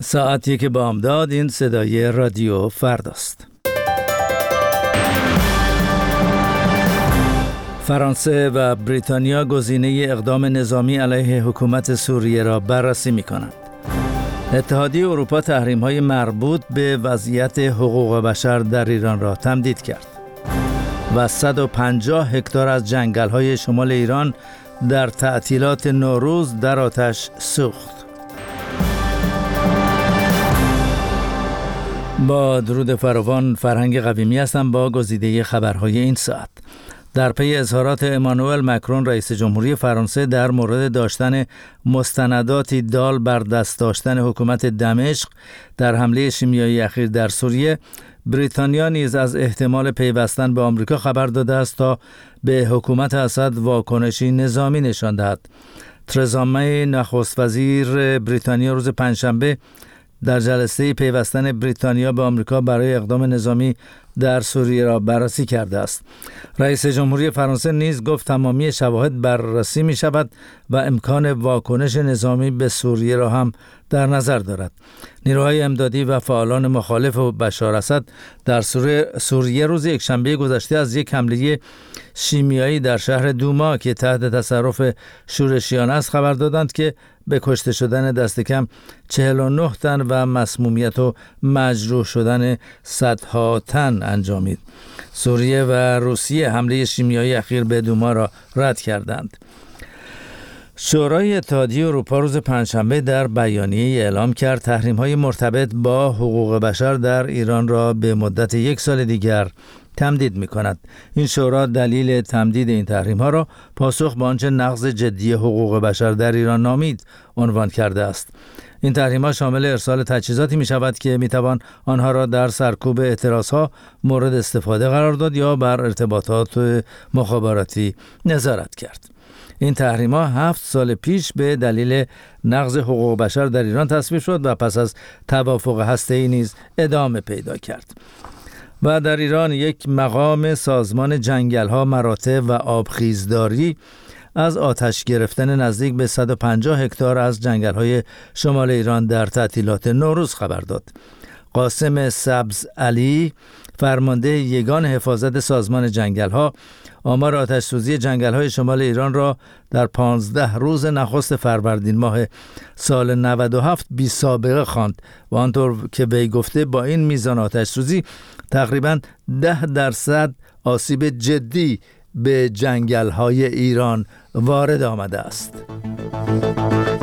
ساعتی که بامداد. این صدای رادیو فرداست. فرانسه و بریتانیا گزینه اقدام نظامی علیه حکومت سوریه را بررسی می‌کنند. اتحادیه اروپا تحریم‌های مربوط به وضعیت حقوق بشر در ایران را تمدید کرد و 150 هکتار از جنگل‌های شمال ایران در تعطیلات نوروز در آتش سوخت. با درود فراوان، فرهنگ قویمی هستم با گزیده خبرهای این ساعت. در پی اظهارات امانوئل مکرون رئیس جمهوری فرانسه در مورد داشتن مستنداتی دال بر دست داشتن حکومت دمشق در حمله شیمیایی اخیر در سوریه، بریتانیا نیز از احتمال پیوستن به آمریکا خبر داده است تا به حکومت اسد واکنشی نظامی نشان دهد. ترزا می نخست وزیر بریتانیا روز پنجشنبه در جلسه پیوستن بریتانیا به آمریکا برای اقدام نظامی در سوریه را بررسی کرده است. رئیس جمهوری فرانسه نیز گفت تمامی شواهد بررسی می شود و امکان واکنش نظامی به سوریه را هم در نظر دارد. نیروهای امدادی و فعالان مخالف بشار اسد در سوریه روز یکشنبه گذشته از یک حمله شیمیایی در شهر دوما که تحت تصرف شورشیان است خبر دادند که به کشته شدن دست کم 49 تن و مسمومیت و مجروح شدن صدها تن انجامید. سوریه و روسیه حمله شیمیایی اخیر به دوما را رد کردند. شورای اتحادیه اروپا روز پنجشنبه در بیانیه اعلام کرد تحریم‌های مرتبط با حقوق بشر در ایران را به مدت 1 سال دیگر تمدید می‌کند. این شورا دلیل تمدید این تحریم‌ها را پاسخ به آنچه نقض جدی حقوق بشر در ایران نامید عنوان کرده است. این تحریم‌ها شامل ارسال تجهیزاتی می‌شود که می‌توان آنها را در سرکوب اعتراض‌ها مورد استفاده قرار داد یا بر ارتباطات مخابراتی نظارت کرد. این تحریم‌ها 7 سال پیش به دلیل نقض حقوق بشر در ایران تصویب شد و پس از توافق هسته‌ای نیز ادامه پیدا کرد. و در ایران یک مقام سازمان جنگل‌ها، مراتع و آبخیزداری از آتش گرفتن نزدیک به 150 هکتار از جنگل‌های شمال ایران در تعطیلات نوروز خبر داد. قاسم سبز علی، فرمانده یگان حفاظت سازمان جنگل‌ها، آمار آتش‌سوزی جنگل‌های شمال ایران را در 15 روز نخست فروردین ماه سال 97 بی سابقه خواند و آنطور که وی گفته با این میزان آتش‌سوزی تقریباً 10% آسیب جدی به جنگل‌های ایران وارد آمده است.